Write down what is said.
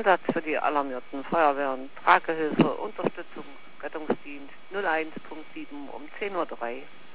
Einsatz für die alarmierten Feuerwehren, Tragehilfe, Unterstützung, Rettungsdienst 01.7 um 10:03 Uhr.